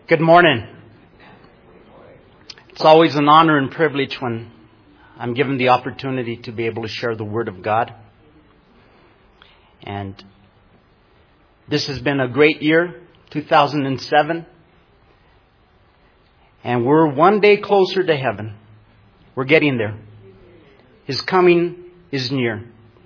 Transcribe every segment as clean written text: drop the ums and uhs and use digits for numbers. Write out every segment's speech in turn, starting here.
Good morning. It's always an honor and privilege when I'm given the opportunity to be able to share the Word of God. And this has been a great year, 2007. And we're one day closer to heaven. We're getting there. His coming is near.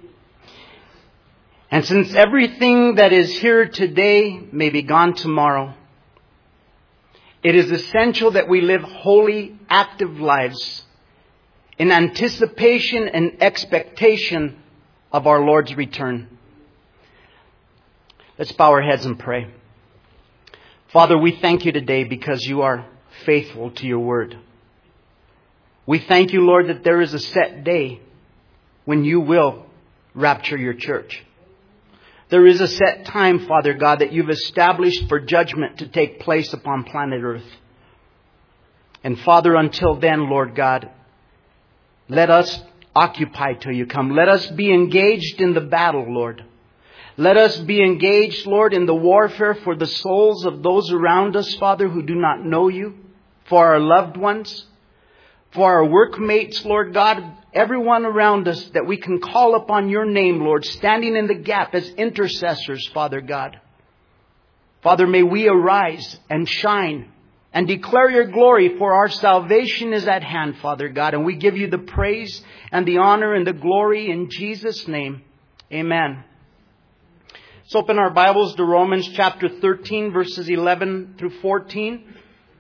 And since everything that is here today may be gone tomorrow, it is essential that we live holy, active lives in anticipation and expectation of our Lord's return. Let's bow our heads and pray. Father, we thank you today because you are faithful to your word. We thank you, Lord, that there is a set day when you will rapture your church. There is a set time, Father God, that you've established for judgment to take place upon planet Earth. And Father, until then, Lord God, let us occupy till you come. Let us be engaged in the battle, Lord. Let us be engaged, Lord, in the warfare for the souls of those around us, Father, who do not know you, for our loved ones, for our workmates, Lord God, everyone around us, that we can call upon your name, Lord, standing in the gap as intercessors, Father God. Father, may we arise and shine and declare your glory, for our salvation is at hand, Father God. And we give you the praise and the honor and the glory in Jesus' name. Amen. Let's open our Bibles to Romans chapter 13, verses 11 through 14.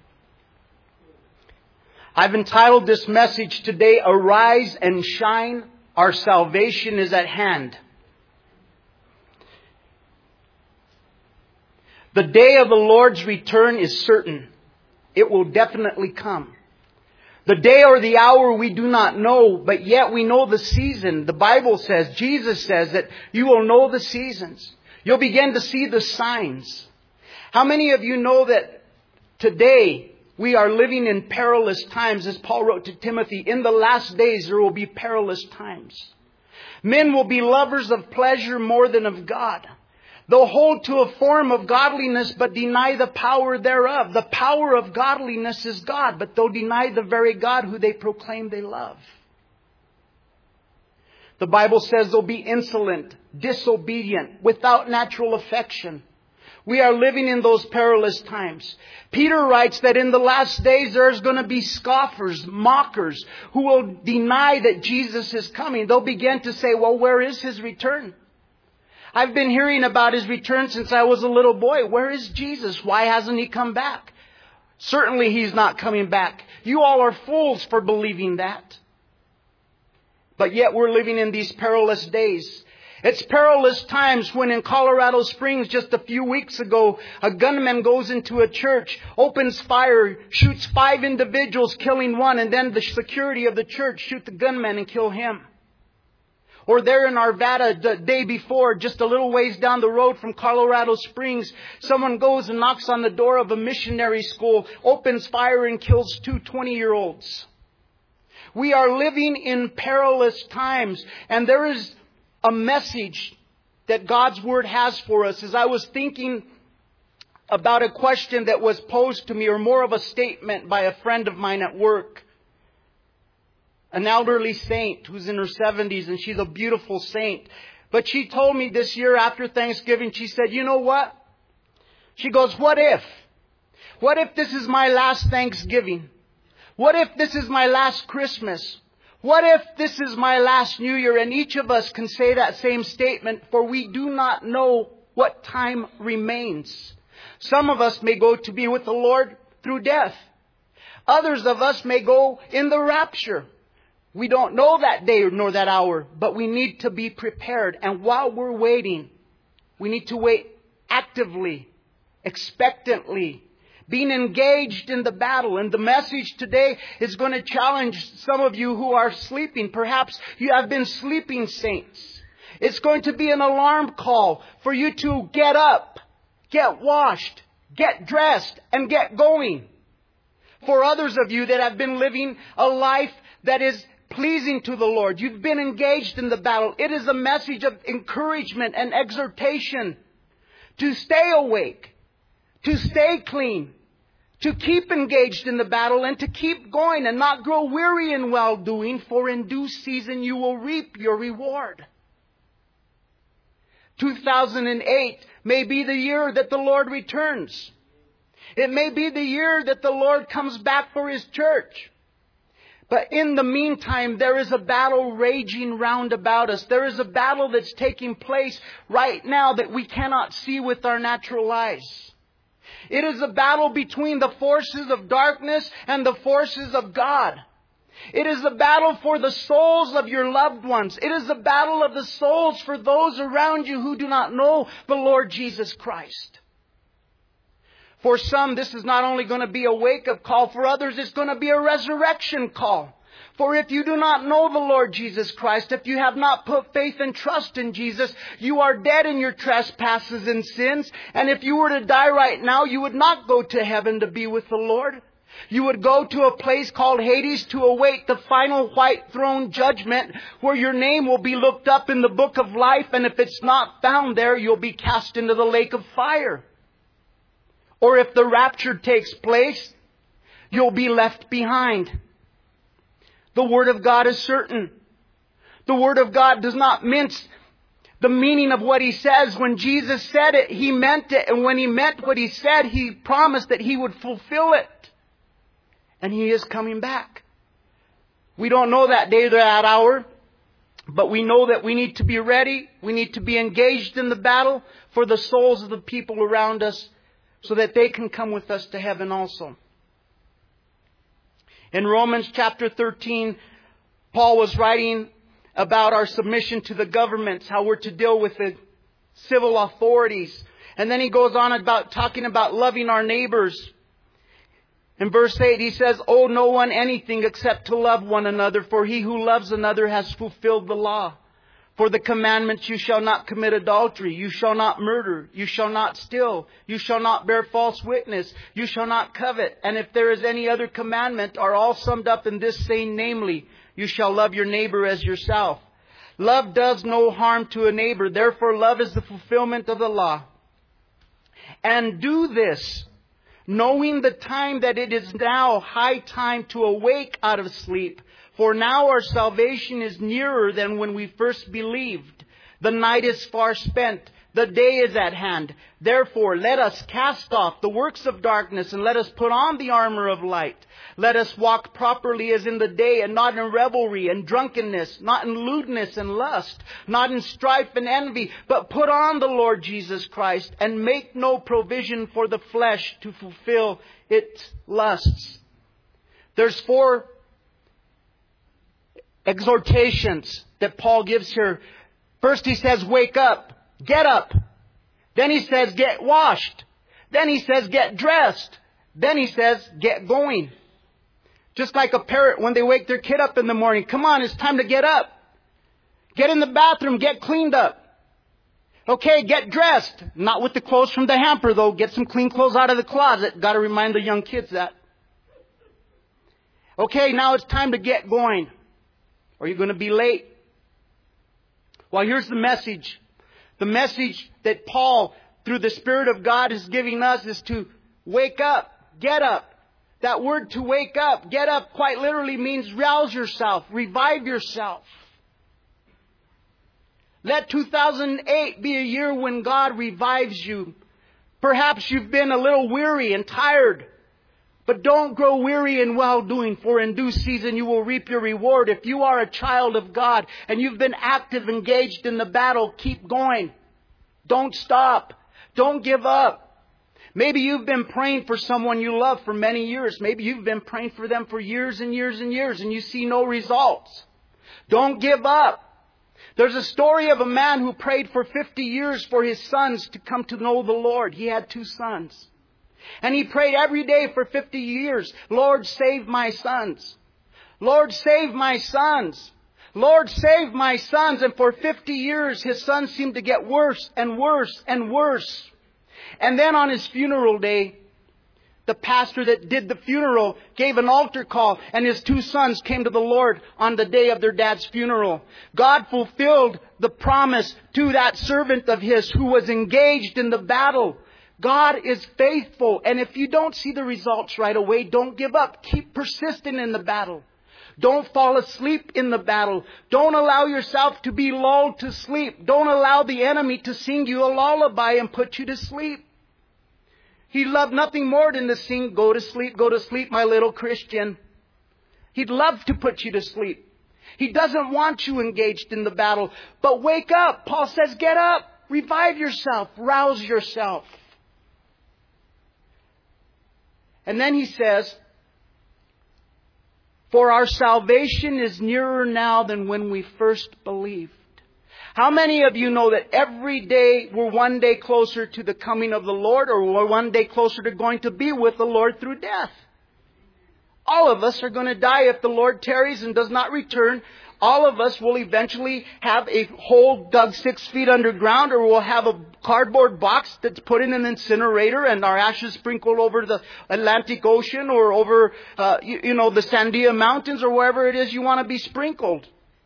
I've entitled this message today, Arise and Shine, Our Salvation is at Hand. The day of the Lord's return is certain. It will definitely come. The day or the hour we do not know, but yet we know the season. The Bible says, Jesus says that you will know the seasons. You'll begin to see the signs. How many of you know that today we are living in perilous times, as Paul wrote to Timothy? In the last days there will be perilous times. Men will be lovers of pleasure more than of God. They'll hold to a form of godliness but deny the power thereof. The power of godliness is God, but they'll deny the very God who they proclaim they love. The Bible says they'll be insolent, disobedient, without natural affection. We are living in those perilous times. Peter writes that in the last days there's going to be scoffers, mockers, who will deny that Jesus is coming. They'll begin to say, well, where is his return? I've been hearing about his return since I was a little boy. Where is Jesus? Why hasn't he come back? Certainly he's not coming back. You all are fools for believing that. But yet we're living in these perilous days. It's perilous times when in Colorado Springs just a few weeks ago, a gunman goes into a church, opens fire, shoots 5 individuals, killing 1, and then the security of the church shoot the gunman and kill him. Or there in Arvada the day before, just a little ways down the road from Colorado Springs, someone goes and knocks on the door of a missionary school, opens fire and kills 2 20-year-olds. We are living in perilous times, and there is a message that God's Word has for us. As I was thinking about a question that was posed to me, or more of a statement by a friend of mine at work, an elderly saint who's in her 70s, and she's a beautiful saint. But she told me this year after Thanksgiving, she said, you know what? She goes, what if? What if this is my last Thanksgiving? What if this is my last Christmas? What if this is my last New Year? And each of us can say that same statement, for we do not know what time remains. Some of us may go to be with the Lord through death. Others of us may go in the rapture. We don't know that day nor that hour, but we need to be prepared. And while we're waiting, we need to wait actively, expectantly, being engaged in the battle. And the message today is going to challenge some of you who are sleeping. Perhaps you have been sleeping saints. It's going to be an alarm call for you to get up, get washed, get dressed, and get going. For others of you that have been living a life that is pleasing to the Lord, you've been engaged in the battle. It is a message of encouragement and exhortation to stay awake, to stay clean, to keep engaged in the battle and to keep going and not grow weary in well-doing, for in due season you will reap your reward. 2008 may be the year that the Lord returns. It may be the year that the Lord comes back for His church. But in the meantime, there is a battle raging round about us. There is a battle that's taking place right now that we cannot see with our natural eyes. It is a battle between the forces of darkness and the forces of God. It is a battle for the souls of your loved ones. It is a battle of the souls for those around you who do not know the Lord Jesus Christ. For some, this is not only going to be a wake-up call. For others, it's going to be a resurrection call. For if you do not know the Lord Jesus Christ, if you have not put faith and trust in Jesus, you are dead in your trespasses and sins. And if you were to die right now, you would not go to heaven to be with the Lord. You would go to a place called Hades to await the final white throne judgment, where your name will be looked up in the book of life. And if it's not found there, you'll be cast into the lake of fire. Or if the rapture takes place, you'll be left behind. The Word of God is certain. The Word of God does not mince the meaning of what He says. When Jesus said it, He meant it. And when He meant what He said, He promised that He would fulfill it. And He is coming back. We don't know that day or that hour, but we know that we need to be ready. We need to be engaged in the battle for the souls of the people around us, so that they can come with us to heaven also. In Romans chapter 13, Paul was writing about our submission to the governments, how we're to deal with the civil authorities. And then he goes on about talking about loving our neighbors. In verse 8, he says, "Owe no one anything except to love one another, for he who loves another has fulfilled the law. For the commandments, you shall not commit adultery, you shall not murder, you shall not steal, you shall not bear false witness, you shall not covet. And if there is any other commandment, are all summed up in this saying, namely, you shall love your neighbor as yourself. Love does no harm to a neighbor, therefore love is the fulfillment of the law. And do this, knowing the time that it is now high time to awake out of sleep. For now our salvation is nearer than when we first believed. The night is far spent. The day is at hand. Therefore, let us cast off the works of darkness and let us put on the armor of light. Let us walk properly as in the day, and not in revelry and drunkenness, not in lewdness and lust, not in strife and envy, but put on the Lord Jesus Christ and make no provision for the flesh to fulfill its lusts." There's 4 exhortations that Paul gives here. First he says, wake up, get up. Then he says, get washed. Then he says, get dressed. Then he says, get going. Just like a parent when they wake their kid up in the morning. Come on, it's time to get up. Get in the bathroom, get cleaned up. Okay, get dressed. Not with the clothes from the hamper though. Get some clean clothes out of the closet. Got to remind the young kids that. Okay, now it's time to get going. Or you're going to be late. Well, here's the message. The message that Paul, through the Spirit of God, is giving us is to wake up, get up. That word to wake up, get up, quite literally means rouse yourself, revive yourself. Let 2008 be a year when God revives you. Perhaps you've been a little weary and tired. But don't grow weary in well-doing, for in due season you will reap your reward. If you are a child of God and you've been active, engaged in the battle, keep going. Don't stop. Don't give up. Maybe you've been praying for someone you love for many years. Maybe you've been praying for them for years and years and years, and you see no results. Don't give up. There's a story of a man who prayed for 50 years for his sons to come to know the Lord. He had 2 sons. And he prayed every day for 50 years, Lord, save my sons. Lord, save my sons. Lord, save my sons. And for 50 years, his sons seemed to get worse and worse and worse. And then on his funeral day, the pastor that did the funeral gave an altar call, and his 2 sons came to the Lord on the day of their dad's funeral. God fulfilled the promise to that servant of his who was engaged in the battle. God is faithful. And if you don't see the results right away, don't give up. Keep persistent in the battle. Don't fall asleep in the battle. Don't allow yourself to be lulled to sleep. Don't allow the enemy to sing you a lullaby and put you to sleep. He'd love nothing more than to sing, go to sleep, my little Christian. He'd love to put you to sleep. He doesn't want you engaged in the battle. But wake up. Paul says, get up. Revive yourself. Rouse yourself. And then he says, for our salvation is nearer now than when we first believed. How many of you know that every day we're one day closer to the coming of the Lord, or we're one day closer to going to be with the Lord through death? All of us are going to die if the Lord tarries and does not return. All of us will eventually have a hole dug 6 feet underground, or we'll have a cardboard box that's put in an incinerator and our ashes sprinkled over the Atlantic Ocean or over, the Sandia Mountains or wherever it is you want to be sprinkled.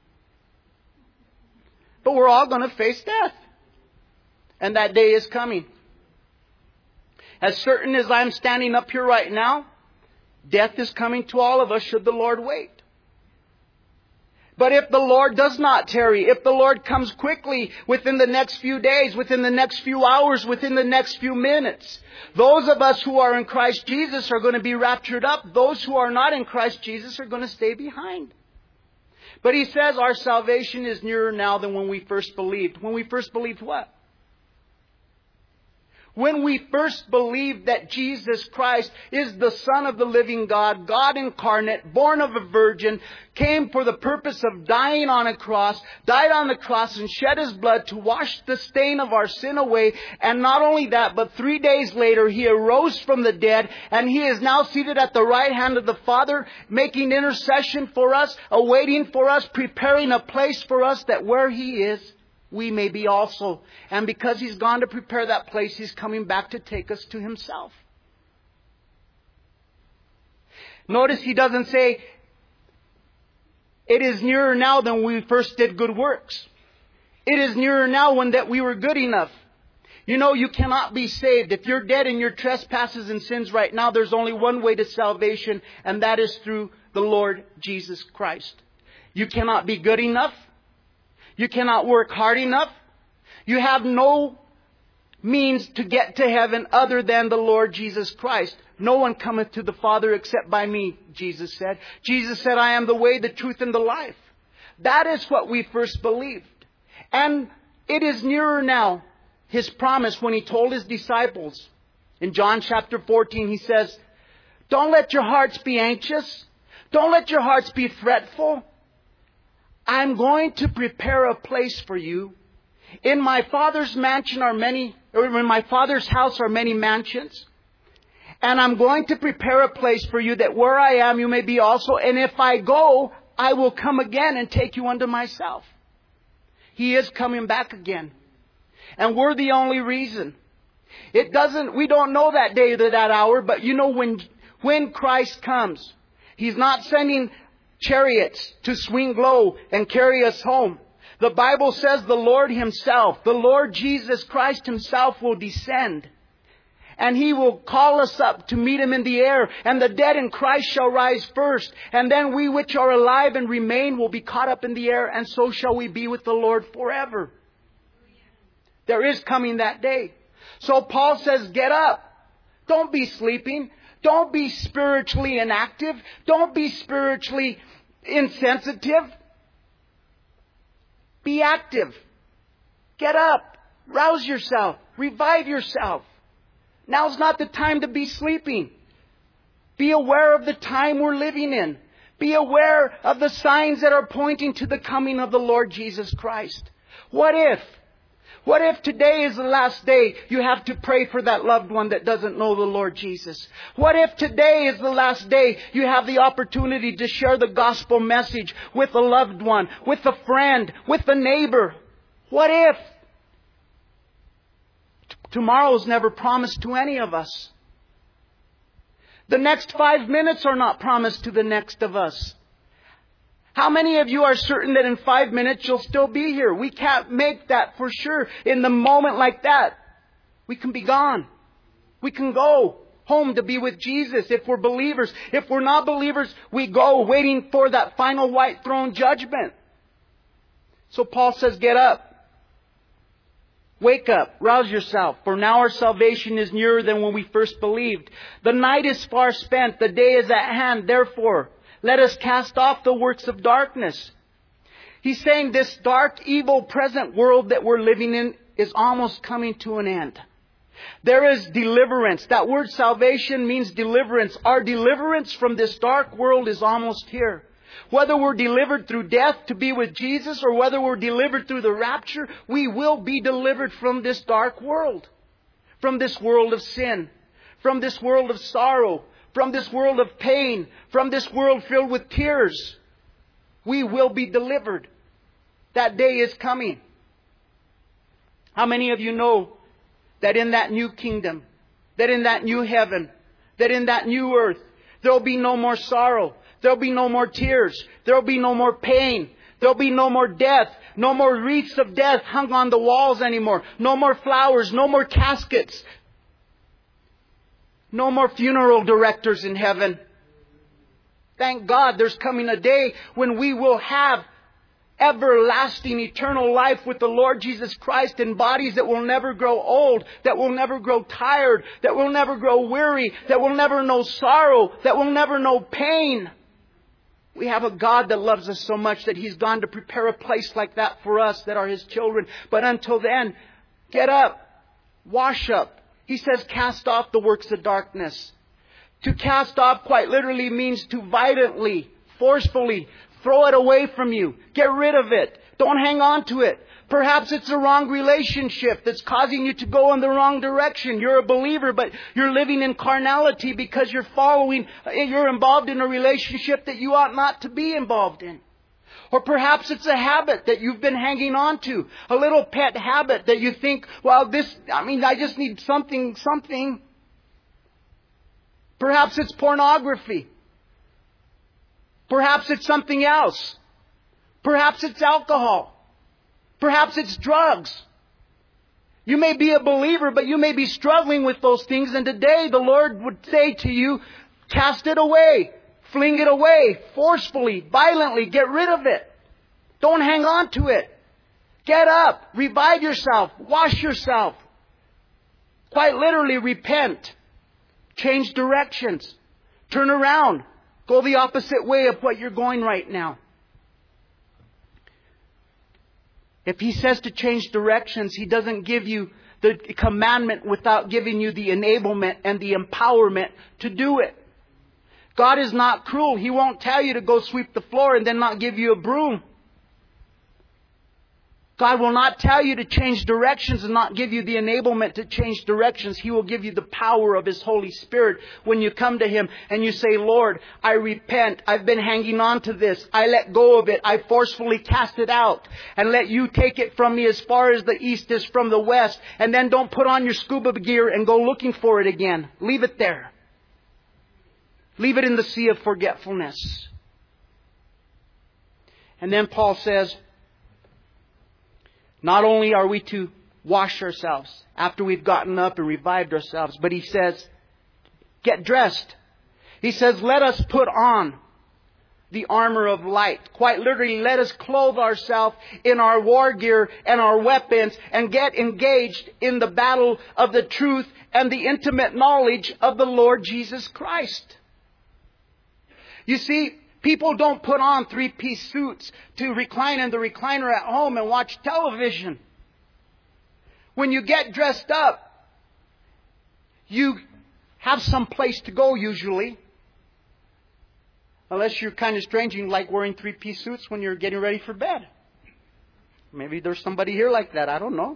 But we're all going to face death. And that day is coming. As certain as I'm standing up here right now, death is coming to all of us should the Lord wait. But if the Lord does not tarry, if the Lord comes quickly within the next few days, within the next few hours, within the next few minutes, those of us who are in Christ Jesus are going to be raptured up. Those who are not in Christ Jesus are going to stay behind. But he says our salvation is nearer now than when we first believed. When we first believed what? When we first believed that Jesus Christ is the Son of the living God, God incarnate, born of a virgin, came for the purpose of dying on a cross, died on the cross and shed His blood to wash the stain of our sin away. And not only that, but 3 days later He arose from the dead, and He is now seated at the right hand of the Father, making intercession for us, awaiting for us, preparing a place for us, that where He is, we may be also. And because He's gone to prepare that place, He's coming back to take us to Himself. Notice He doesn't say, it is nearer now than when we first did good works. It is nearer now when that we were good enough. You know, you cannot be saved. If you're dead in your trespasses and sins right now, there's only one way to salvation, and that is through the Lord Jesus Christ. You cannot be good enough. You cannot work hard enough. You have no means to get to heaven other than the Lord Jesus Christ. No one cometh to the Father except by me, Jesus said. Jesus said, I am the way, the truth, and the life. That is what we first believed. And it is nearer now, His promise when He told His disciples. In John chapter 14, He says, don't let your hearts be anxious. Don't let your hearts be fretful. I'm going to prepare a place for you. In my Father's mansion are many, or in my Father's house are many mansions. And I'm going to prepare a place for you, that where I am, you may be also. And if I go, I will come again and take you unto myself. He is coming back again. And we're the only reason. We don't know that day or that hour, but you know when Christ comes, He's not sending chariots to swing low and carry us home. The Bible says the Lord Himself, the Lord Jesus Christ Himself will descend. And He will call us up to meet Him in the air. And the dead in Christ shall rise first. And then we which are alive and remain will be caught up in the air. And so shall we be with the Lord forever. There is coming that day. So Paul says, get up. Don't be sleeping. Don't be spiritually inactive. Don't be spiritually insensitive. Be active. Get up. Rouse yourself. Revive yourself. Now's not the time to be sleeping. Be aware of the time we're living in. Be aware of the signs that are pointing to the coming of the Lord Jesus Christ. What if? What if today is the last day you have to pray for that loved one that doesn't know the Lord Jesus? What if today is the last day you have the opportunity to share the gospel message with a loved one, with a friend, with a neighbor? What if? Tomorrow is never promised to any of us. The next 5 minutes are not promised to the next of us. How many of you are certain that in 5 minutes you'll still be here? We can't make that for sure. In the moment like that, we can be gone. We can go home to be with Jesus if we're believers. If we're not believers, we go waiting for that final white throne judgment. So Paul says, get up. Wake up, rouse yourself, for now our salvation is nearer than when we first believed. The night is far spent, the day is at hand. Therefore, let us cast off the works of darkness. He's saying this dark, evil, present world that we're living in is almost coming to an end. There is deliverance. That word salvation means deliverance. Our deliverance from this dark world is almost here. Whether we're delivered through death to be with Jesus or whether we're delivered through the rapture, we will be delivered from this dark world. From this world of sin. From this world of sorrow. From this world of pain. From this world filled with tears. We will be delivered. That day is coming. How many of you know that in that new kingdom, that in that new heaven, that in that new earth, there will be no more sorrow. There will be no more tears. There will be no more pain. There will be no more death. No more wreaths of death hung on the walls anymore. No more flowers. No more caskets. No more funeral directors in heaven. Thank God there's coming a day when we will have everlasting eternal life with the Lord Jesus Christ in bodies that will never grow old, that will never grow tired, that will never grow weary, that will never know sorrow, that will never know pain. We have a God that loves us so much that He's gone to prepare a place like that for us that are His children. But until then, get up, wash up. He says, cast off the works of darkness. To cast off quite literally means to violently, forcefully throw it away from you. Get rid of it. Don't hang on to it. Perhaps it's a wrong relationship that's causing you to go in the wrong direction. You're a believer, but you're living in carnality because you're involved in a relationship that you ought not to be involved in. Or perhaps it's a habit that you've been hanging on to. A little pet habit that you think, well, I just need something. Perhaps it's pornography. Perhaps it's something else. Perhaps it's alcohol. Perhaps it's drugs. You may be a believer, but you may be struggling with those things. And today the Lord would say to you, cast it away. Fling it away. Forcefully, violently. Get rid of it. Don't hang on to it. Get up. Revive yourself. Wash yourself. Quite literally, repent. Change directions. Turn around. Go the opposite way of what you're going right now. If He says to change directions, He doesn't give you the commandment without giving you the enablement and the empowerment to do it. God is not cruel. He won't tell you to go sweep the floor and then not give you a broom. God will not tell you to change directions and not give you the enablement to change directions. He will give you the power of His Holy Spirit when you come to Him and you say, Lord, I repent. I've been hanging on to this. I let go of it. I forcefully cast it out and let You take it from me as far as the east is from the west. And then don't put on your scuba gear and go looking for it again. Leave it there. Leave it in the sea of forgetfulness. And then Paul says, not only are we to wash ourselves after we've gotten up and revived ourselves, but he says, get dressed. He says, let us put on the armor of light. Quite literally, let us clothe ourselves in our war gear and our weapons and get engaged in the battle of the truth and the intimate knowledge of the Lord Jesus Christ. You see, people don't put on three-piece suits to recline in the recliner at home and watch television. When you get dressed up, you have some place to go usually. Unless you're kind of strange and you like wearing three-piece suits when you're getting ready for bed. Maybe there's somebody here like that. I don't know.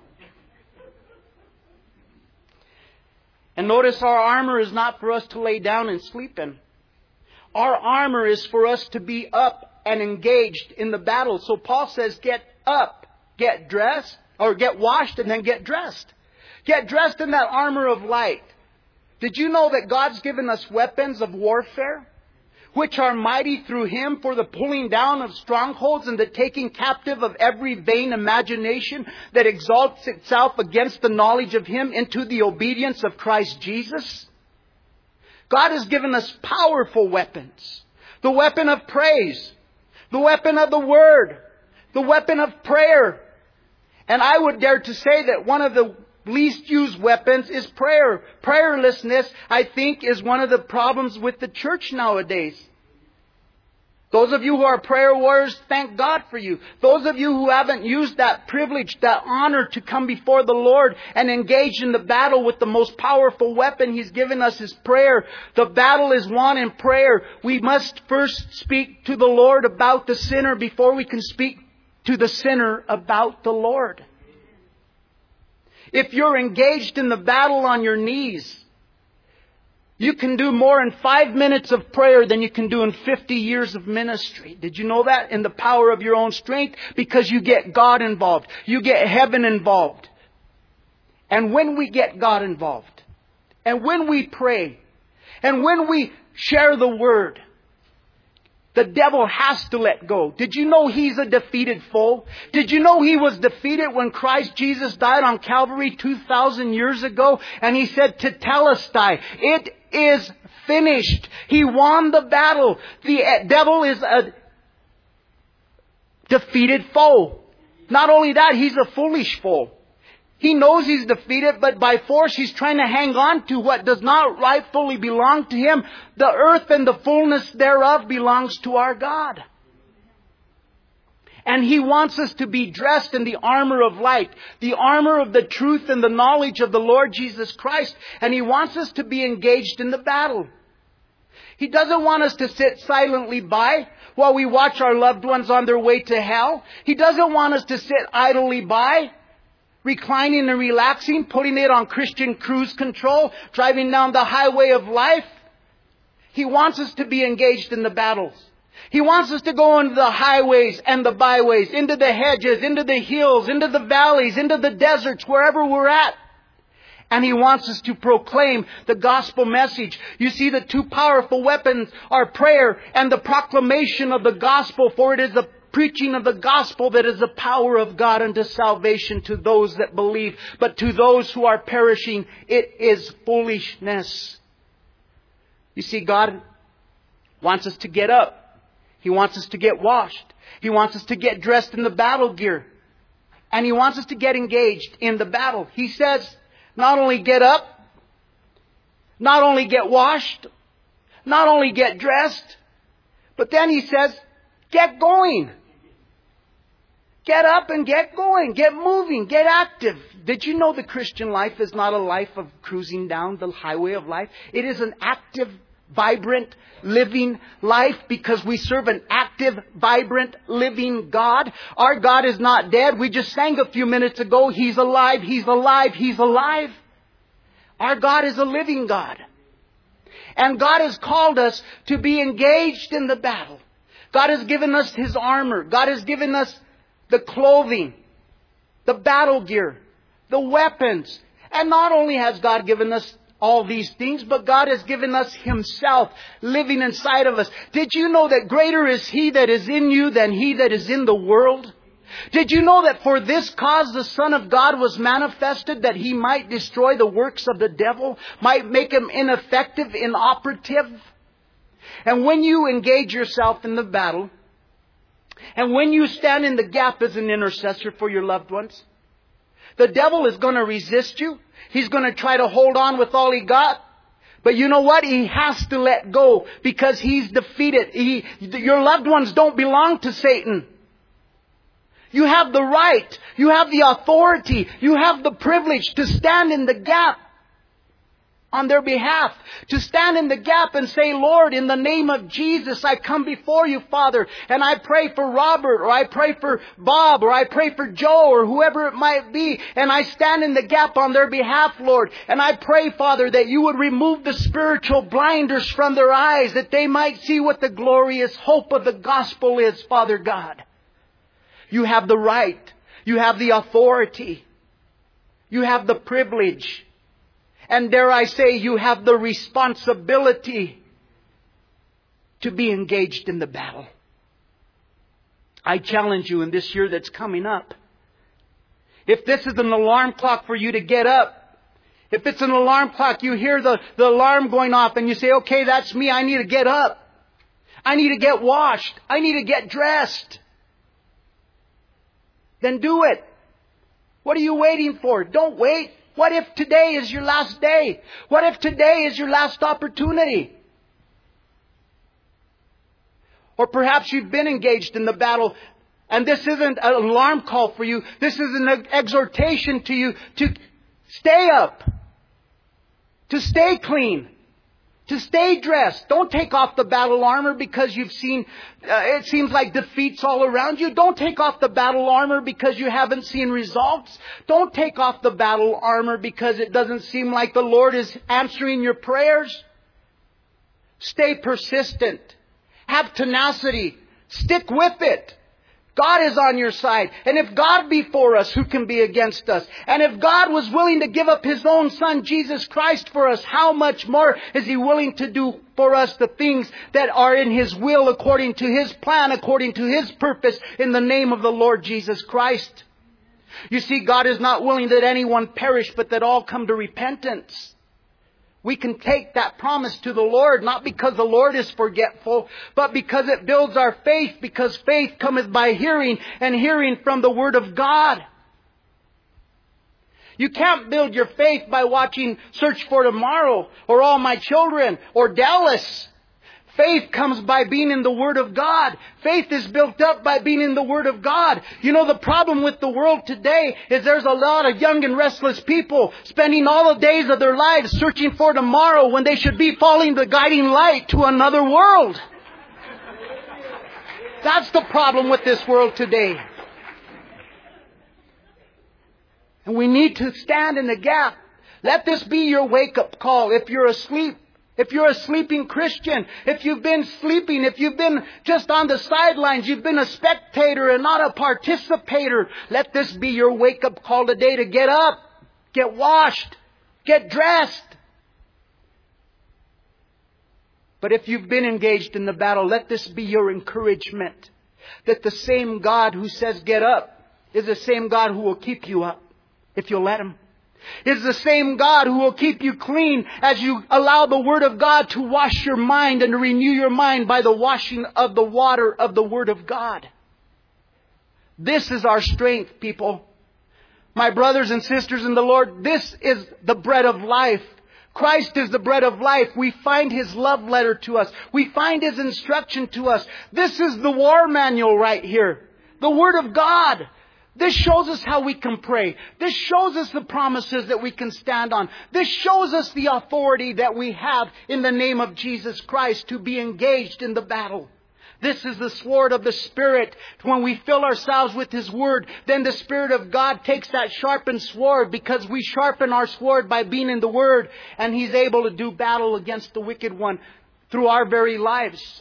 And notice our armor is not for us to lay down and sleep in. Our armor is for us to be up and engaged in the battle. So Paul says, get up, get dressed, or get washed and then get dressed. Get dressed in that armor of light. Did you know that God's given us weapons of warfare? which are mighty through Him for the pulling down of strongholds and the taking captive of every vain imagination that exalts itself against the knowledge of Him into the obedience of Christ Jesus. God has given us powerful weapons. The weapon of praise, the weapon of the Word, the weapon of prayer. And I would dare to say that one of the least used weapons is prayer. Prayerlessness, I think, is one of the problems with the church nowadays. Those of you who are prayer warriors, thank God for you. Those of you who haven't used that privilege, that honor to come before the Lord and engage in the battle with the most powerful weapon He's given us is prayer. The battle is won in prayer. We must first speak to the Lord about the sinner before we can speak to the sinner about the Lord. If you're engaged in the battle on your knees, you can do more in 5 minutes of prayer than you can do in 50 years of ministry. Did you know that? In the power of your own strength, because you get God involved. You get heaven involved. And when we get God involved, and when we pray, and when we share the Word, the devil has to let go. Did you know he's a defeated foe? Did you know he was defeated when Christ Jesus died on Calvary 2,000 years ago? And He said, "Tetelestai, it is finished." He won the battle. The devil is a defeated foe. Not only that, he's a foolish foe. He knows he's defeated, but by force he's trying to hang on to what does not rightfully belong to him. The earth and the fullness thereof belongs to our God. And he wants us to be dressed in the armor of light, the armor of the truth and the knowledge of the Lord Jesus Christ. And he wants us to be engaged in the battle. He doesn't want us to sit silently by while we watch our loved ones on their way to hell. He doesn't want us to sit idly by, reclining and relaxing, putting it on Christian cruise control, driving down the highway of life. He wants us to be engaged in the battles. He wants us to go into the highways and the byways, into the hedges, into the hills, into the valleys, into the deserts, wherever we're at. And He wants us to proclaim the gospel message. You see, the two powerful weapons are prayer and the proclamation of the gospel, for it is the preaching of the gospel that is the power of God unto salvation to those that believe. But to those who are perishing, it is foolishness. You see, God wants us to get up. He wants us to get washed. He wants us to get dressed in the battle gear. And He wants us to get engaged in the battle. He says, not only get up, not only get washed, not only get dressed, but then He says, get going. Get up and get going. Get moving. Get active. Did you know the Christian life is not a life of cruising down the highway of life? It is an active, vibrant, living life, because we serve an active, vibrant, living God. Our God is not dead. We just sang a few minutes ago, He's alive, He's alive, He's alive. Our God is a living God. And God has called us to be engaged in the battle. God has given us His armor. God has given us the clothing, the battle gear, the weapons. And not only has God given us all these things, but God has given us Himself living inside of us. Did you know that greater is He that is in you than he that is in the world? Did you know that for this cause the Son of God was manifested, that He might destroy the works of the devil, might make him ineffective, inoperative? And when you engage yourself in the battle, and when you stand in the gap as an intercessor for your loved ones, the devil is going to resist you. He's going to try to hold on with all he got. But you know what? He has to let go, because he's defeated. Your loved ones don't belong to Satan. You have the right, you have the authority, you have the privilege to stand in the gap on their behalf. To stand in the gap and say, Lord, in the name of Jesus, I come before you, Father, and I pray for Robert, or I pray for Bob, or I pray for Joe, or whoever it might be, and I stand in the gap on their behalf, Lord. And I pray, Father, that you would remove the spiritual blinders from their eyes, that they might see what the glorious hope of the gospel is, Father God. You have the right. You have the authority. You have the privilege. And dare I say, you have the responsibility to be engaged in the battle. I challenge you in this year that's coming up. If this is an alarm clock for you to get up, if it's an alarm clock, you hear the alarm going off and you say, okay, that's me. I need to get up. I need to get washed. I need to get dressed. Then do it. What are you waiting for? Don't wait. What if today is your last day? What if today is your last opportunity? Or perhaps you've been engaged in the battle and this isn't an alarm call for you. This is an exhortation to you to stay up, to stay clean, to stay dressed. Don't take off the battle armor because you've seen, it seems like defeats all around you. Don't take off the battle armor because you haven't seen results. Don't take off the battle armor because it doesn't seem like the Lord is answering your prayers. Stay persistent. Have tenacity. Stick with it. God is on your side. And if God be for us, who can be against us? And if God was willing to give up His own Son, Jesus Christ, for us, how much more is He willing to do for us the things that are in His will, according to His plan, according to His purpose, in the name of the Lord Jesus Christ? You see, God is not willing that anyone perish, but that all come to repentance. We can take that promise to the Lord, not because the Lord is forgetful, but because it builds our faith, because faith cometh by hearing, and hearing from the Word of God. You can't build your faith by watching Search for Tomorrow, or All My Children, or Dallas. Faith comes by being in the Word of God. Faith is built up by being in the Word of God. You know, the problem with the world today is there's a lot of young and restless people spending all the days of their lives searching for tomorrow when they should be following the guiding light to another world. That's the problem with this world today. And we need to stand in the gap. Let this be your wake-up call. If you're asleep, if you're a sleeping Christian, if you've been sleeping, if you've been just on the sidelines, you've been a spectator and not a participator, let this be your wake-up call today to get up, get washed, get dressed. But if you've been engaged in the battle, let this be your encouragement that the same God who says get up is the same God who will keep you up if you'll let Him. Is the same God who will keep you clean as you allow the Word of God to wash your mind and to renew your mind by the washing of the water of the Word of God. This is our strength, people. My brothers and sisters in the Lord, this is the bread of life. Christ is the bread of life. We find His love letter to us. We find His instruction to us. This is the war manual right here. The Word of God. This shows us how we can pray. This shows us the promises that we can stand on. This shows us the authority that we have in the name of Jesus Christ to be engaged in the battle. This is the sword of the Spirit. When we fill ourselves with His Word, then the Spirit of God takes that sharpened sword, because we sharpen our sword by being in the Word, and He's able to do battle against the wicked one through our very lives.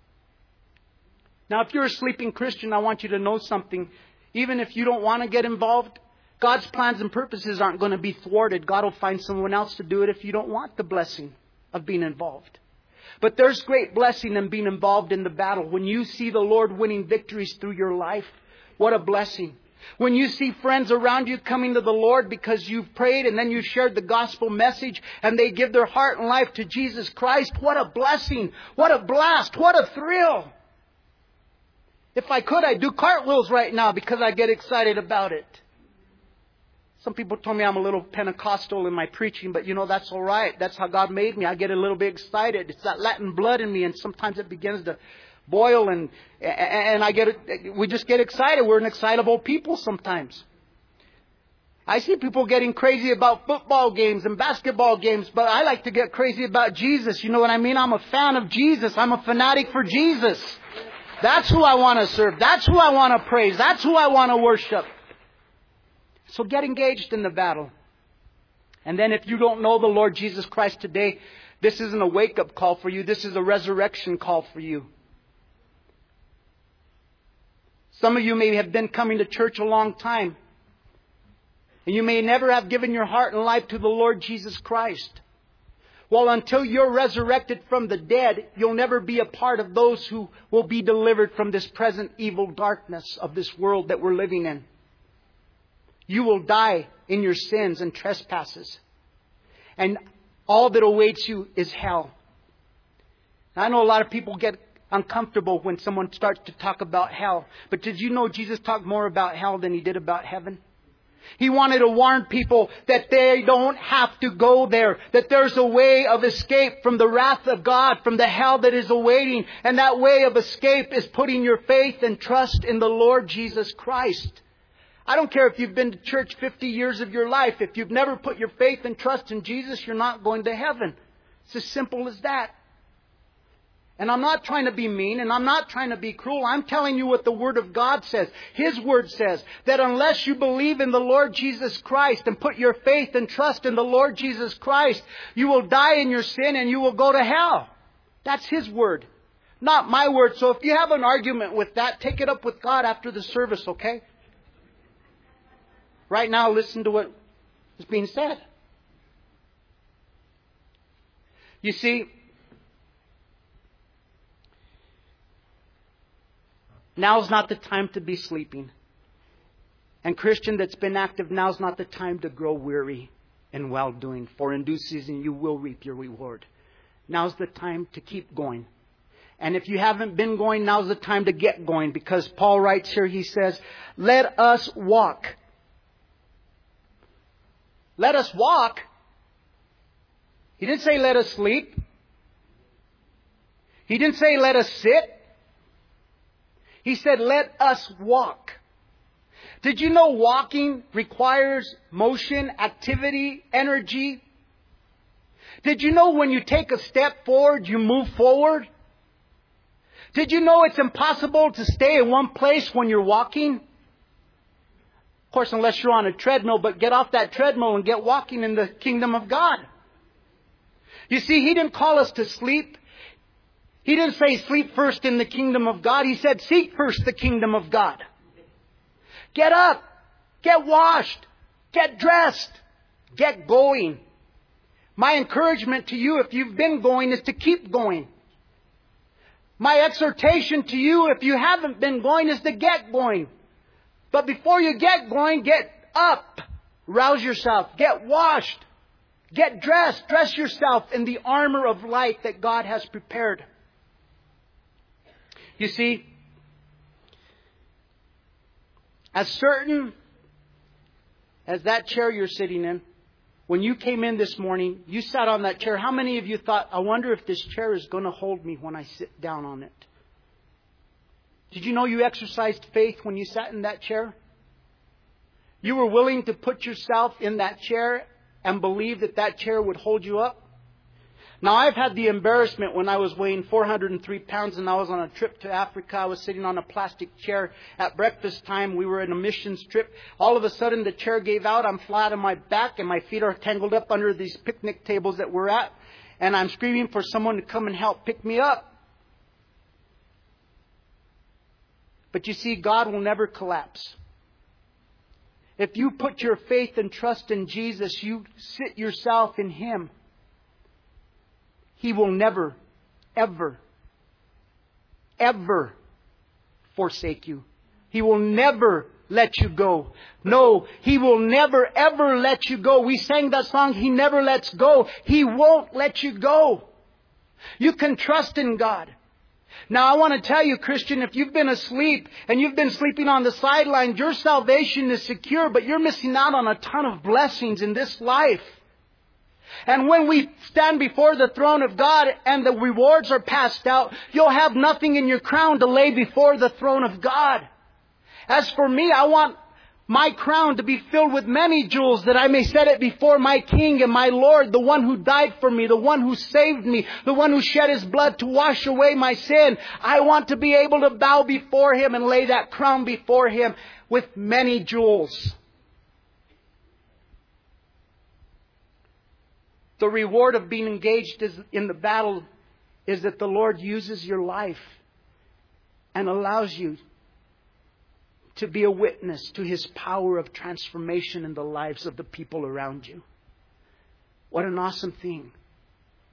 Now, if you're a sleeping Christian, I want you to know something. Even if you don't want to get involved, God's plans and purposes aren't going to be thwarted. God will find someone else to do it if you don't want the blessing of being involved. But there's great blessing in being involved in the battle. When you see the Lord winning victories through your life, what a blessing. When you see friends around you coming to the Lord because you've prayed and then you shared the gospel message and they give their heart and life to Jesus Christ, what a blessing. What a blast. What a thrill. If I could, I'd do cartwheels right now because I get excited about it. Some people told me I'm a little Pentecostal in my preaching, but you know, that's all right. That's how God made me. I get a little bit excited. It's that Latin blood in me, and sometimes it begins to boil, and we just get excited. We're an excitable people sometimes. I see people getting crazy about football games and basketball games, but I like to get crazy about Jesus. You know what I mean? I'm a fan of Jesus. I'm a fanatic for Jesus. That's who I want to serve. That's who I want to praise. That's who I want to worship. So get engaged in the battle. And then if you don't know the Lord Jesus Christ today, this isn't a wake-up call for you. This is a resurrection call for you. Some of you may have been coming to church a long time. And you may never have given your heart and life to the Lord Jesus Christ. Well, until you're resurrected from the dead, you'll never be a part of those who will be delivered from this present evil darkness of this world that we're living in. You will die in your sins and trespasses. And all that awaits you is hell. I know a lot of people get uncomfortable when someone starts to talk about hell. But did you know Jesus talked more about hell than He did about heaven? He wanted to warn people that they don't have to go there. That there's a way of escape from the wrath of God, from the hell that is awaiting. And that way of escape is putting your faith and trust in the Lord Jesus Christ. I don't care if you've been to church 50 years of your life. If you've never put your faith and trust in Jesus, you're not going to heaven. It's as simple as that. And I'm not trying to be mean and I'm not trying to be cruel. I'm telling you what the Word of God says. His Word says that unless you believe in the Lord Jesus Christ and put your faith and trust in the Lord Jesus Christ, you will die in your sin and you will go to hell. That's His Word, not my word. So if you have an argument with that, take it up with God after the service, okay? Right now, listen to what is being said. You see, now's not the time to be sleeping. And Christian that's been active, now's not the time to grow weary in well-doing. For in due season you will reap your reward. Now's the time to keep going. And if you haven't been going, now's the time to get going. Because Paul writes here, he says, let us walk. Let us walk. He didn't say let us sleep. He didn't say let us sit. He said, let us walk. Did you know walking requires motion, activity, energy? Did you know when you take a step forward, you move forward? Did you know it's impossible to stay in one place when you're walking? Of course, unless you're on a treadmill, but get off that treadmill and get walking in the kingdom of God. You see, He didn't call us to sleep. He didn't say sleep first in the kingdom of God. He said seek first the kingdom of God. Get up. Get washed. Get dressed. Get going. My encouragement to you, if you've been going, is to keep going. My exhortation to you, if you haven't been going, is to get going. But before you get going, get up. Rouse yourself. Get washed. Get dressed. Dress yourself in the armor of light that God has prepared. You see, as certain as that chair you're sitting in, when you came in this morning, you sat on that chair. How many of you thought, I wonder if this chair is going to hold me when I sit down on it? Did you know you exercised faith when you sat in that chair? You were willing to put yourself in that chair and believe that that chair would hold you up? Now, I've had the embarrassment when I was weighing 403 pounds and I was on a trip to Africa. I was sitting on a plastic chair at breakfast time. We were in a missions trip. All of a sudden, the chair gave out. I'm flat on my back and my feet are tangled up under these picnic tables that we're at. And I'm screaming for someone to come and help pick me up. But you see, God will never collapse. If you put your faith and trust in Jesus, you sit yourself in Him. He will never, ever, ever forsake you. He will never let you go. No, He will never, ever let you go. We sang that song, He never lets go. He won't let you go. You can trust in God. Now, I want to tell you, Christian, if you've been asleep and you've been sleeping on the sidelines, your salvation is secure, but you're missing out on a ton of blessings in this life. And when we stand before the throne of God and the rewards are passed out, you'll have nothing in your crown to lay before the throne of God. As for me, I want my crown to be filled with many jewels, that I may set it before my King and my Lord, the one who died for me, the one who saved me, the one who shed His blood to wash away my sin. I want to be able to bow before Him and lay that crown before Him with many jewels. The reward of being engaged in the battle is that the Lord uses your life and allows you to be a witness to His power of transformation in the lives of the people around you. What an awesome thing.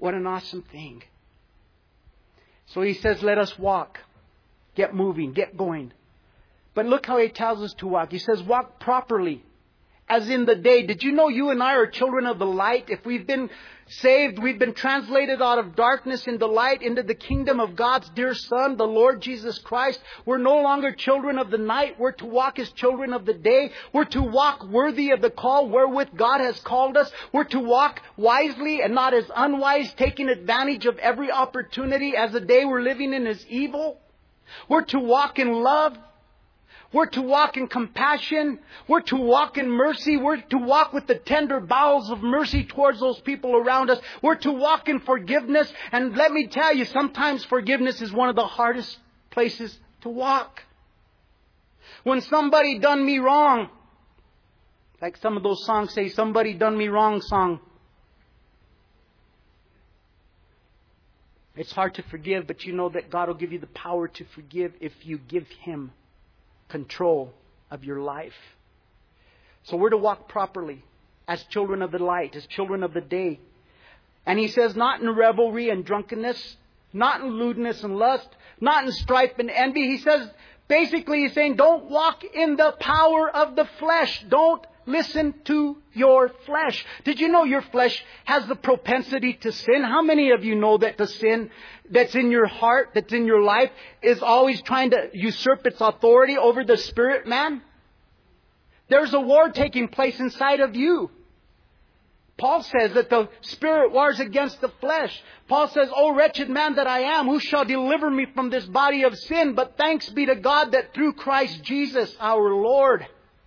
What an awesome thing. So He says, let us walk. Get moving. Get going. But look how He tells us to walk. He says, walk properly. As in the day. Did you know you and I are children of the light? If we've been saved, we've been translated out of darkness into light, into the kingdom of God's dear Son, the Lord Jesus Christ. We're no longer children of the night. We're to walk as children of the day. We're to walk worthy of the call wherewith God has called us. We're to walk wisely and not as unwise, taking advantage of every opportunity as the day we're living in is evil. We're to walk in love. We're to walk in compassion. We're to walk in mercy. We're to walk with the tender bowels of mercy towards those people around us. We're to walk in forgiveness. And let me tell you, sometimes forgiveness is one of the hardest places to walk. When somebody done me wrong, like some of those songs say, somebody done me wrong song. It's hard to forgive, but you know that God will give you the power to forgive if you give Him control of your life. So we're to walk properly as children of the light, as children of the day. And He says, not in revelry and drunkenness, not in lewdness and lust, not in strife and envy. He says, basically He's saying, don't walk in the power of the flesh. Don't listen to your flesh. Did you know your flesh has the propensity to sin? How many of you know that the sin that's in your heart, that's in your life, is always trying to usurp its authority over the spirit man? There's a war taking place inside of you. Paul says that the spirit wars against the flesh. Paul says, "O wretched man that I am, who shall deliver me from this body of sin? But thanks be to God that through Christ Jesus our Lord."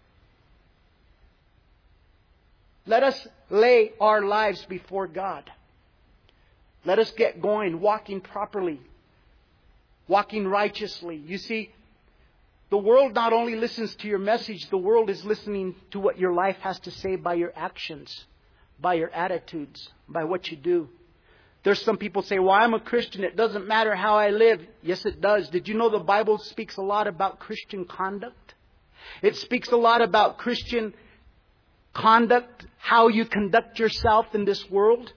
Let us lay our lives before God. Let us get going, walking properly, walking righteously. You see, the world not only listens to your message, the world is listening to what your life has to say by your actions, by your attitudes, by what you do. There's some people say, well, I'm a Christian. It doesn't matter how I live. Yes, it does. Did you know the Bible speaks a lot about Christian conduct? It speaks a lot about Christian conduct, how you conduct yourself in this world.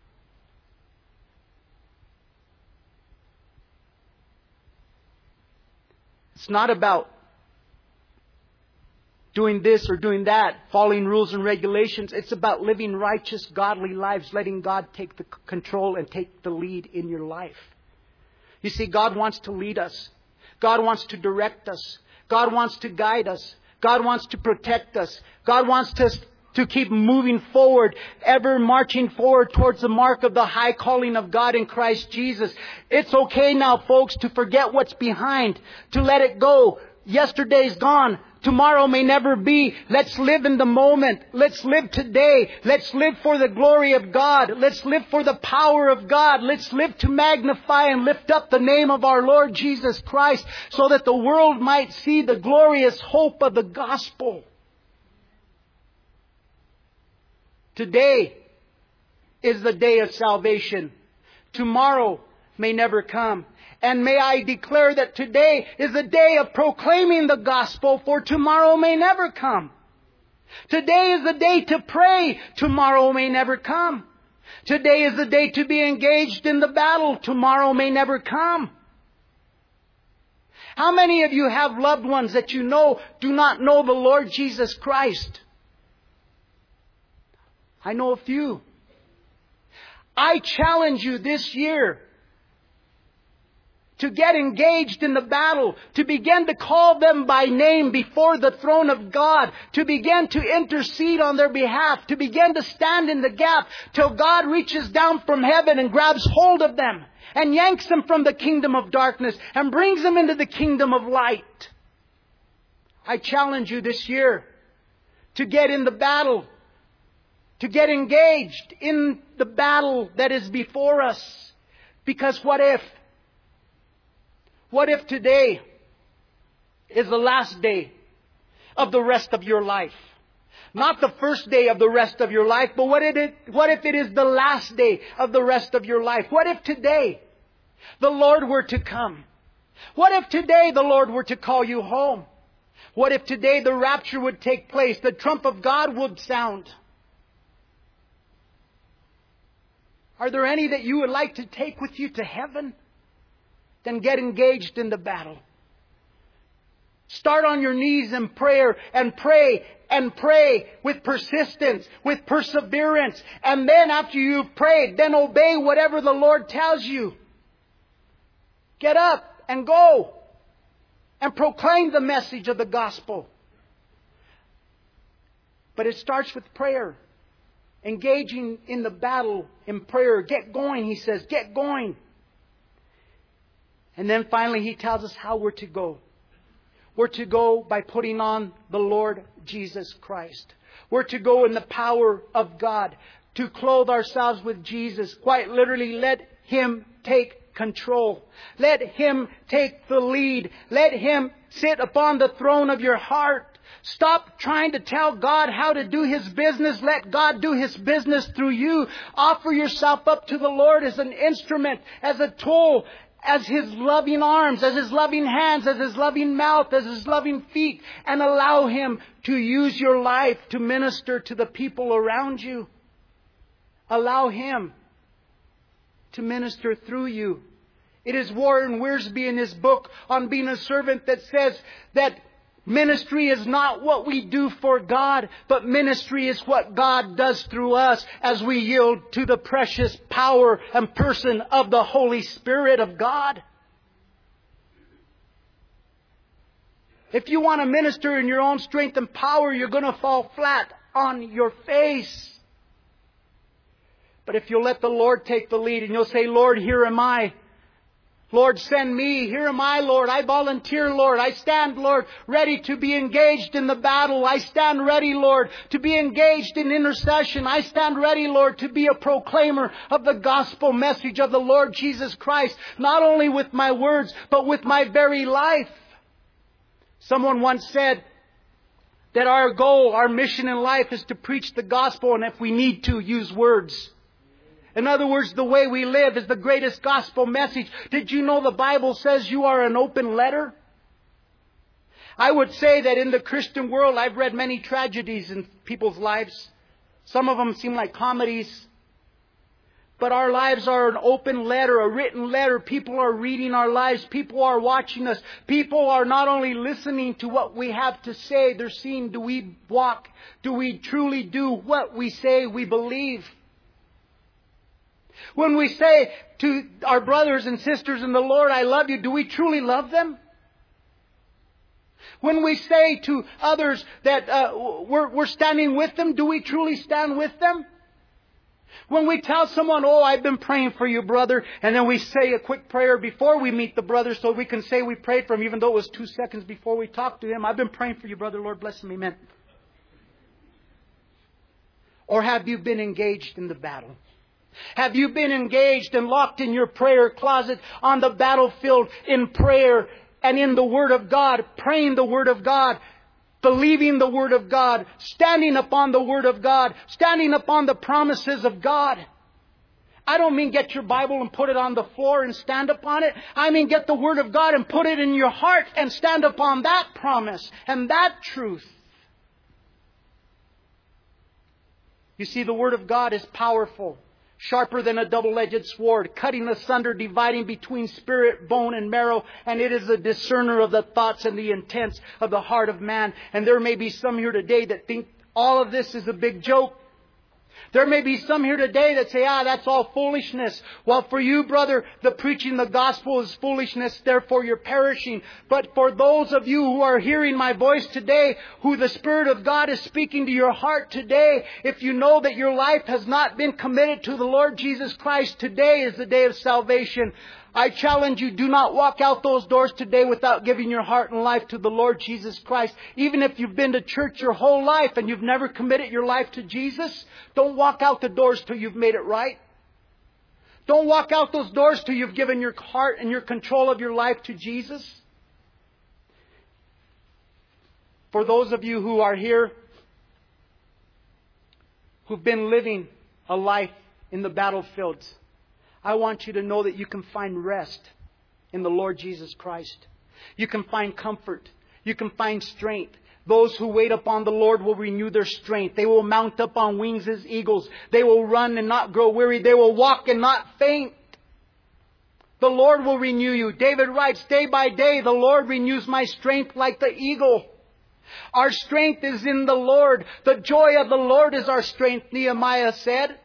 It's not about doing this or doing that, following rules and regulations. It's about living righteous, godly lives, letting God take the control and take the lead in your life. You see, God wants to lead us. God wants to direct us. God wants to guide us. God wants to protect us. God wants us to keep moving forward, ever marching forward towards the mark of the high calling of God in Christ Jesus. It's okay now, folks, to forget what's behind, to let it go. Yesterday's gone. Tomorrow may never be. Let's live in the moment. Let's live today. Let's live for the glory of God. Let's live for the power of God. Let's live to magnify and lift up the name of our Lord Jesus Christ so that the world might see the glorious hope of the gospel. Today is the day of salvation. Tomorrow may never come. And may I declare that today is the day of proclaiming the gospel, for tomorrow may never come. Today is the day to pray. Tomorrow may never come. Today is the day to be engaged in the battle. Tomorrow may never come. How many of you have loved ones that you know do not know the Lord Jesus Christ? I know a few. I challenge you this year to get engaged in the battle, to begin to call them by name before the throne of God, to begin to intercede on their behalf, to begin to stand in the gap till God reaches down from heaven and grabs hold of them and yanks them from the kingdom of darkness and brings them into the kingdom of light. I challenge you this year to get in the battle, to get engaged in the battle that is before us. Because what if today is the last day of the rest of your life? Not the first day of the rest of your life, but what if it is the last day of the rest of your life? What if today the Lord were to come? What if today the Lord were to call you home? What if today the rapture would take place, the trump of God would sound? Are there any that you would like to take with you to heaven? Then get engaged in the battle. Start on your knees in prayer and pray and pray with persistence, with perseverance. And then after you've prayed, then obey whatever the Lord tells you. Get up and go and proclaim the message of the gospel. But it starts with prayer. Engaging in the battle in prayer. Get going, he says. Get going. And then finally he tells us how we're to go. We're to go by putting on the Lord Jesus Christ. We're to go in the power of God. To clothe ourselves with Jesus. Quite literally, let Him take control. Let Him take the lead. Let Him sit upon the throne of your heart. Stop trying to tell God how to do His business. Let God do His business through you. Offer yourself up to the Lord as an instrument, as a tool, as His loving arms, as His loving hands, as His loving mouth, as His loving feet, and allow Him to use your life to minister to the people around you. Allow Him to minister through you. It is Warren Wiersbe in his book on being a servant that says that ministry is not what we do for God, but ministry is what God does through us as we yield to the precious power and person of the Holy Spirit of God. If you want to minister in your own strength and power, you're going to fall flat on your face. But if you'll let the Lord take the lead and you'll say, Lord, here am I. Lord, send me. Here am I, Lord. I volunteer, Lord. I stand, Lord, ready to be engaged in the battle. I stand ready, Lord, to be engaged in intercession. I stand ready, Lord, to be a proclaimer of the gospel message of the Lord Jesus Christ, not only with my words, but with my very life. Someone once said that our goal, our mission in life is to preach the gospel, and if we need to, use words. In other words, the way we live is the greatest gospel message. Did you know the Bible says you are an open letter? I would say that in the Christian world, I've read many tragedies in people's lives. Some of them seem like comedies. But our lives are an open letter, a written letter. People are reading our lives. People are watching us. People are not only listening to what we have to say, they're seeing, do we walk? Do we truly do what we say we believe? When we say to our brothers and sisters in the Lord, I love you, do we truly love them? When we say to others that we're standing with them, do we truly stand with them? When we tell someone, oh, I've been praying for you, brother, and then we say a quick prayer before we meet the brother so we can say we prayed for him, even though it was 2 seconds before we talked to him. I've been praying for you, brother. Lord bless him. Amen. Or have you been engaged in the battle? Have you been engaged and locked in your prayer closet on the battlefield in prayer and in the Word of God, praying the Word of God, believing the Word of God, standing upon the Word of God, standing upon the promises of God? I don't mean get your Bible and put it on the floor and stand upon it. I mean get the Word of God and put it in your heart and stand upon that promise and that truth. You see, the Word of God is powerful, sharper than a double-edged sword, cutting asunder, dividing between spirit, bone, and marrow. And it is a discerner of the thoughts and the intents of the heart of man. And there may be some here today that think all of this is a big joke. There may be some here today that say, that's all foolishness. Well, for you, brother, the preaching the gospel is foolishness, therefore you're perishing. But for those of you who are hearing my voice today, who the Spirit of God is speaking to your heart today, if you know that your life has not been committed to the Lord Jesus Christ, today is the day of salvation. I challenge you, do not walk out those doors today without giving your heart and life to the Lord Jesus Christ. Even if you've been to church your whole life and you've never committed your life to Jesus, don't walk out the doors till you've made it right. Don't walk out those doors till you've given your heart and your control of your life to Jesus. For those of you who are here, who've been living a life in the battlefields, I want you to know that you can find rest in the Lord Jesus Christ. You can find comfort. You can find strength, Those who wait upon the Lord will renew their strength. They will mount up on wings as eagles. They will run and not grow weary. They will walk and not faint. The Lord will renew you. David writes, day by day, the Lord renews my strength like the eagle. Our strength is in the Lord. The joy of the Lord is our strength, Nehemiah said.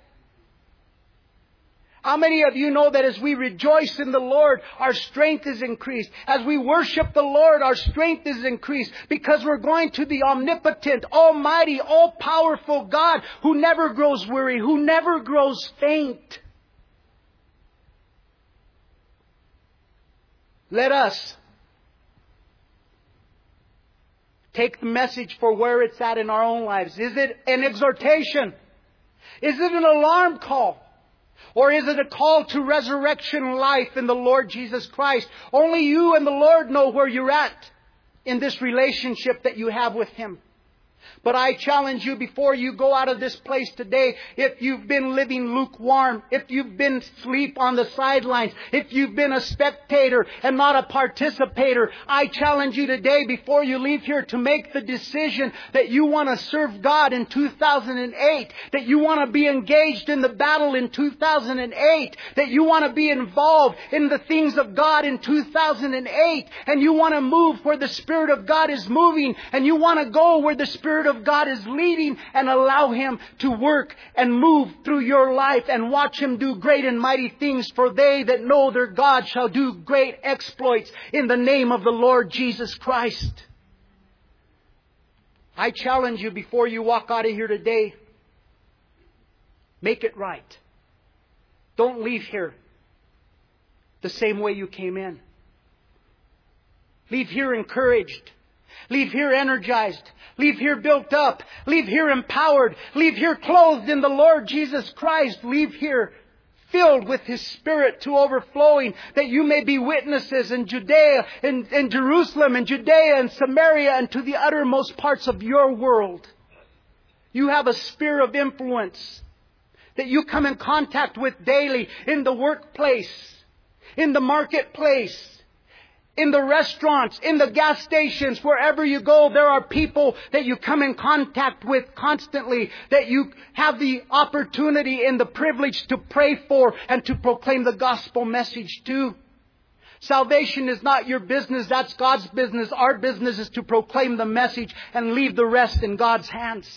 How many of you know that as we rejoice in the Lord, our strength is increased? As we worship the Lord, our strength is increased because we're going to the omnipotent, almighty, all-powerful God who never grows weary, who never grows faint. Let us take the message for where it's at in our own lives. Is it an exhortation? Is it an alarm call? Or is it a call to resurrection life in the Lord Jesus Christ? Only you and the Lord know where you're at in this relationship that you have with Him. But I challenge you before you go out of this place today, if you've been living lukewarm, if you've been asleep on the sidelines, if you've been a spectator and not a participator, I challenge you today before you leave here to make the decision that you want to serve God in 2008, that you want to be engaged in the battle in 2008, that you want to be involved in the things of God in 2008, and you want to move where the Spirit of God is moving, and you want to go where the Spirit of God is leading, and allow Him to work and move through your life and watch Him do great and mighty things. For they that know their God shall do great exploits in the name of the Lord Jesus Christ. I challenge you before you walk out of here today, make it right. Don't leave here the same way you came in. Leave here encouraged. Leave here energized. Leave here built up. Leave here empowered. Leave here clothed in the Lord Jesus Christ. Leave here filled with His Spirit to overflowing, that you may be witnesses in Judea, in Jerusalem, and Judea and Samaria, and to the uttermost parts of your world. You have a sphere of influence that you come in contact with daily in the workplace, in the marketplace, in the restaurants, in the gas stations, wherever you go, there are people that you come in contact with constantly, that you have the opportunity and the privilege to pray for and to proclaim the gospel message to. Salvation is not your business, that's God's business. Our business is to proclaim the message and leave the rest in God's hands.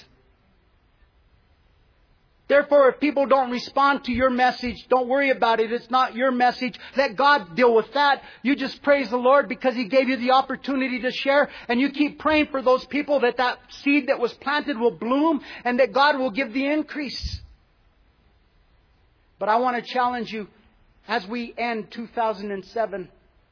Therefore, if people don't respond to your message, don't worry about it. It's not your message. Let God deal with that. You just praise the Lord because He gave you the opportunity to share. And you keep praying for those people that that seed that was planted will bloom and that God will give the increase. But I want to challenge you as we end 2007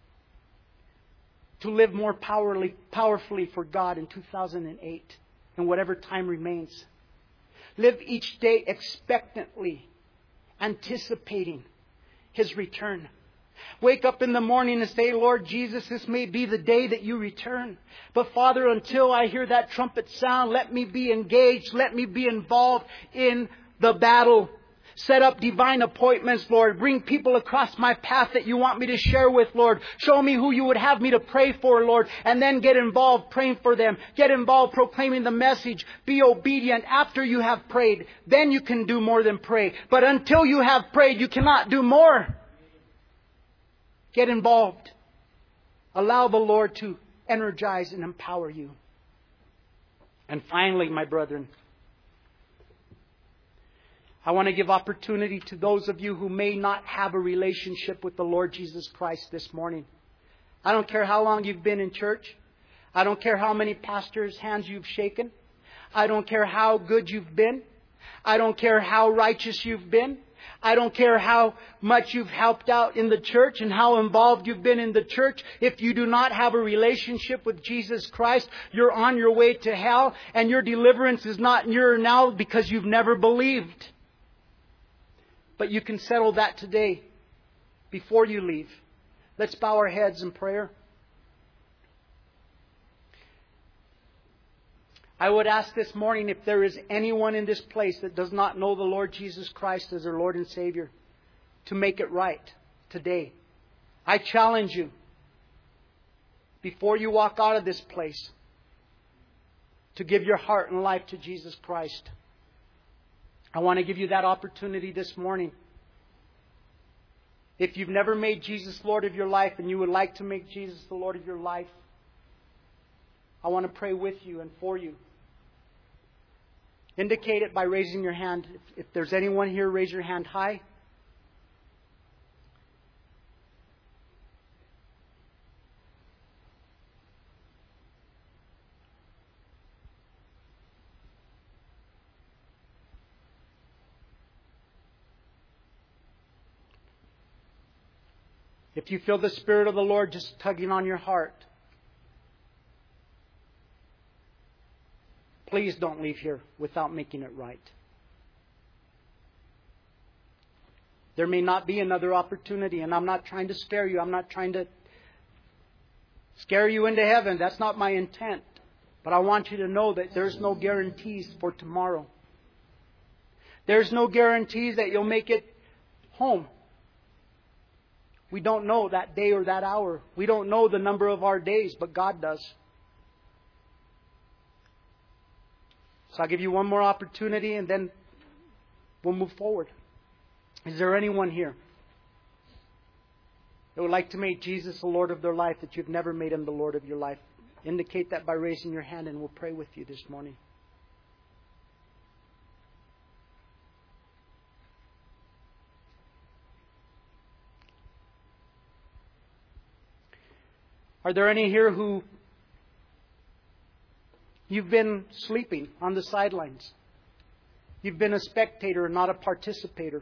to live more powerfully for God in 2008 and whatever time remains. Live each day expectantly, anticipating His return. Wake up in the morning and say, Lord Jesus, this may be the day that you return. But Father, until I hear that trumpet sound, let me be engaged. Let me be involved in the battle. Set up divine appointments, Lord. Bring people across my path that you want me to share with, Lord. Show me who you would have me to pray for, Lord. And then get involved praying for them. Get involved proclaiming the message. Be obedient after you have prayed. Then you can do more than pray. But until you have prayed, you cannot do more. Get involved. Allow the Lord to energize and empower you. And finally, my brethren, I want to give opportunity to those of you who may not have a relationship with the Lord Jesus Christ this morning. I don't care how long you've been in church. I don't care how many pastors' hands you've shaken. I don't care how good you've been. I don't care how righteous you've been. I don't care how much you've helped out in the church and how involved you've been in the church. If you do not have a relationship with Jesus Christ, you're on your way to hell, and your deliverance is not near now because you've never believed. But you can settle that today before you leave. Let's bow our heads in prayer. I would ask this morning if there is anyone in this place that does not know the Lord Jesus Christ as their Lord and Savior, to make it right today. I challenge you, before you walk out of this place, to give your heart and life to Jesus Christ. I want to give you that opportunity this morning. If you've never made Jesus Lord of your life and you would like to make Jesus the Lord of your life, I want to pray with you and for you. Indicate it by raising your hand. If there's anyone here, raise your hand high. If you feel the Spirit of the Lord just tugging on your heart, please don't leave here without making it right. There may not be another opportunity, and I'm not trying to scare you. I'm not trying to scare you into heaven. That's not my intent. But I want you to know that there's no guarantees for tomorrow. There's no guarantees that you'll make it home. We don't know that day or that hour. We don't know the number of our days, but God does. So I'll give you one more opportunity and then we'll move forward. Is there anyone here that would like to make Jesus the Lord of their life, that you've never made Him the Lord of your life? Indicate that by raising your hand and we'll pray with you this morning. Are there any here who you've been sleeping on the sidelines? You've been a spectator and not a participator.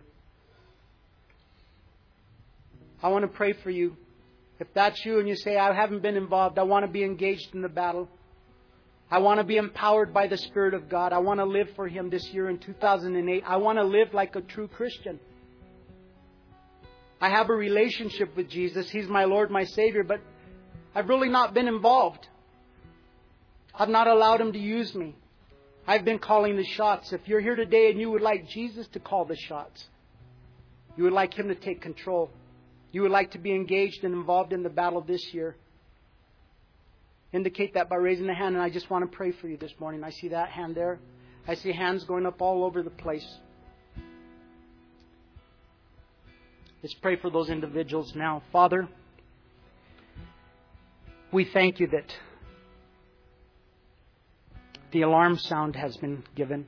I want to pray for you. If that's you and you say, I haven't been involved, I want to be engaged in the battle. I want to be empowered by the Spirit of God. I want to live for Him this year in 2008. I want to live like a true Christian. I have a relationship with Jesus. He's my Lord, my Savior, but I've really not been involved. I've not allowed Him to use me. I've been calling the shots. If you're here today and you would like Jesus to call the shots, you would like Him to take control, you would like to be engaged and involved in the battle this year, indicate that by raising a hand. And I just want to pray for you this morning. I see that hand there. I see hands going up all over the place. Let's pray for those individuals now. Father, we thank You that the alarm sound has been given.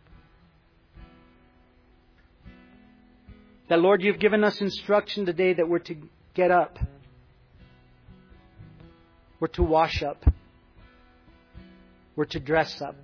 That, Lord, You've given us instruction today that we're to get up. We're to wash up. We're to dress up.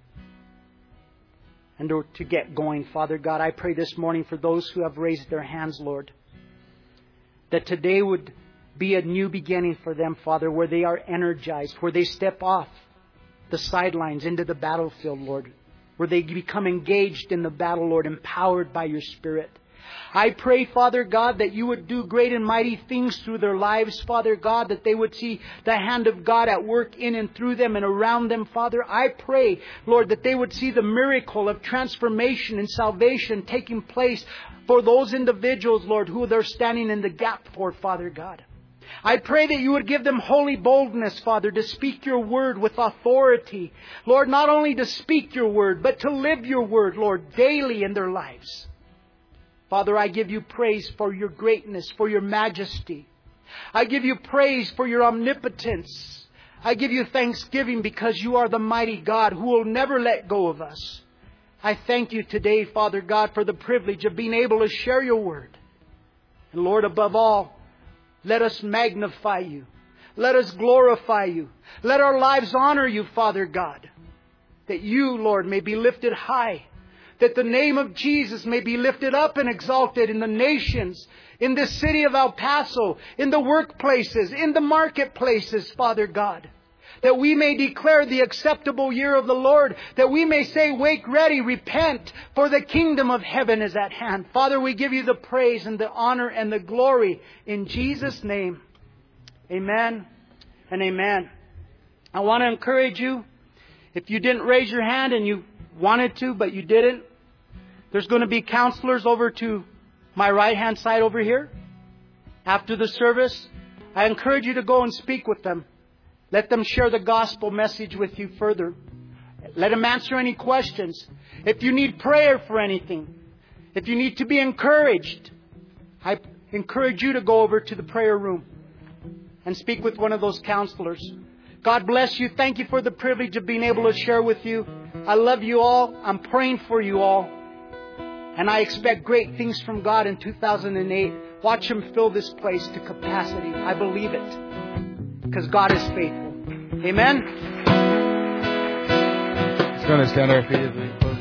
And we're to get going. Father God, I pray this morning for those who have raised their hands, Lord, that today would be a new beginning for them, Father, where they are energized, where they step off the sidelines into the battlefield, Lord, where they become engaged in the battle, Lord, empowered by Your Spirit. I pray, Father God, that You would do great and mighty things through their lives, Father God, that they would see the hand of God at work in and through them and around them, Father. I pray, Lord, that they would see the miracle of transformation and salvation taking place for those individuals, Lord, who they're standing in the gap for, Father God. I pray that You would give them holy boldness, Father, to speak Your word with authority. Lord, not only to speak Your word, but to live Your word, Lord, daily in their lives. Father, I give You praise for Your greatness, for Your majesty. I give You praise for Your omnipotence. I give You thanksgiving because You are the mighty God who will never let go of us. I thank You today, Father God, for the privilege of being able to share Your word. And Lord, above all, let us magnify You. Let us glorify You. Let our lives honor You, Father God. That You, Lord, may be lifted high. That the name of Jesus may be lifted up and exalted in the nations, in the city of El Paso, in the workplaces, in the marketplaces, Father God. That we may declare the acceptable year of the Lord. That we may say, wake ready, repent, for the kingdom of heaven is at hand. Father, we give You the praise and the honor and the glory in Jesus' name. Amen and amen. I want to encourage you, if you didn't raise your hand and you wanted to, but you didn't, there's going to be counselors over to my right-hand side over here. After the service, I encourage you to go and speak with them. Let them share the gospel message with you further. Let Him answer any questions. If you need prayer for anything, if you need to be encouraged, I encourage you to go over to the prayer room and speak with one of those counselors. God bless you. Thank you for the privilege of being able to share with you. I love you all. I'm praying for you all. And I expect great things from God in 2008. Watch Him fill this place to capacity. I believe it. Because God is faithful. Amen. Let's go and stand our feet as we close.